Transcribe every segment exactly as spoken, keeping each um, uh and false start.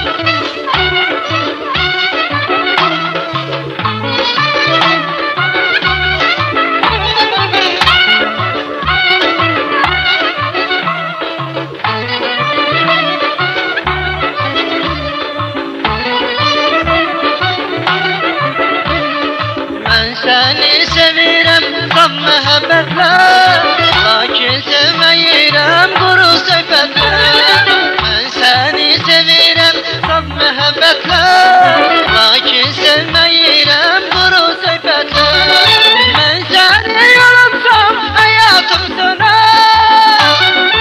Seni sevirem tam məhəbbətle, lakin sevməyirəm quru söhbətle. Mən səni sevirəm tam məhəbbətle, lakin sevməyirəm quru söhbətle. Mən səni yolumsam həyatım söner,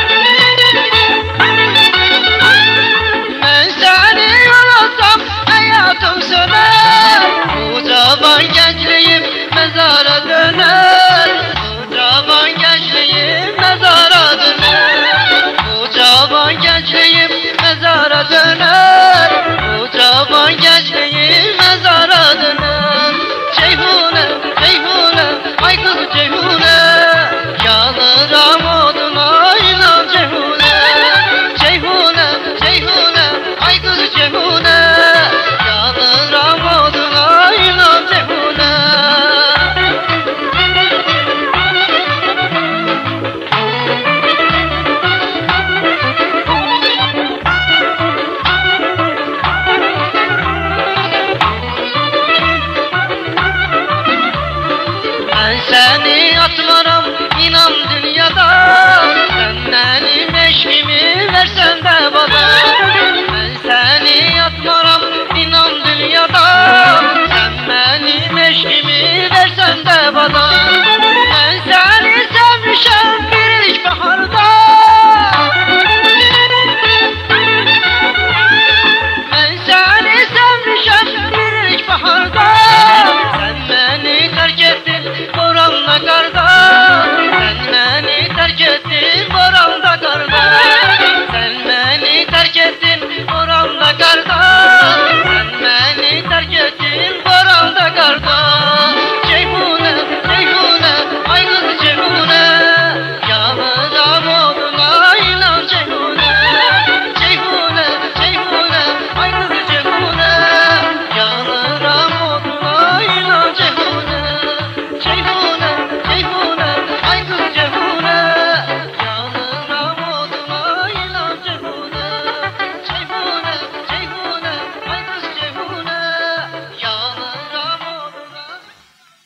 mən səni yolumsam həyatım söner. Bu cavan gəncliyim məzar